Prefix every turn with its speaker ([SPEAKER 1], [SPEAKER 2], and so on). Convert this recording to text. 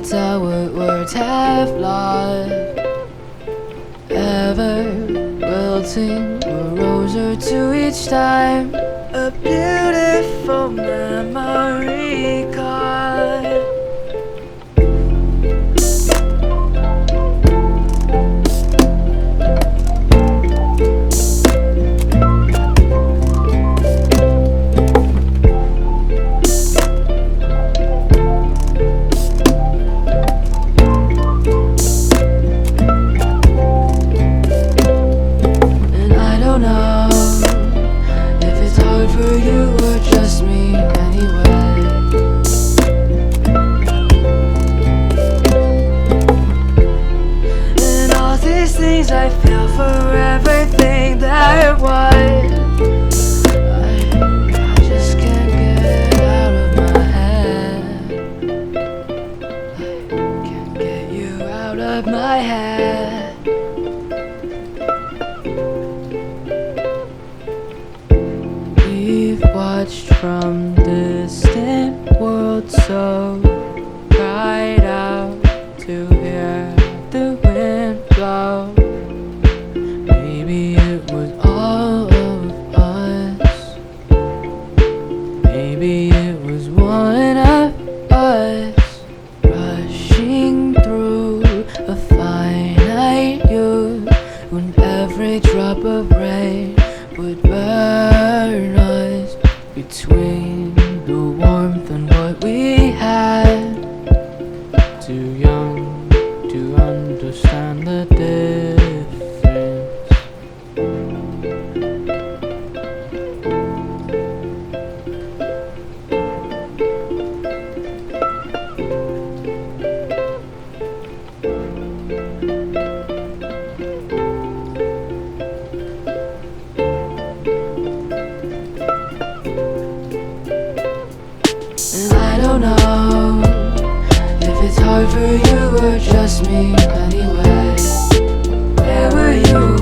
[SPEAKER 1] nights our words have lost, ever wilting a rose or two each time. A beautiful memory card. For you or just me anyway. And all these things I feel for everything that was. I just can't get out of my head. I can't get you out of my head. We've watched from distant worlds so cried out to hear the wind blow. Maybe it was all of us. Maybe it was one of us rushing through a finite youth when every drop of rain would burn us between the warmth and what we had. Too young to understand the difference. And I don't know if it's hard for you or just me anyway. Where were you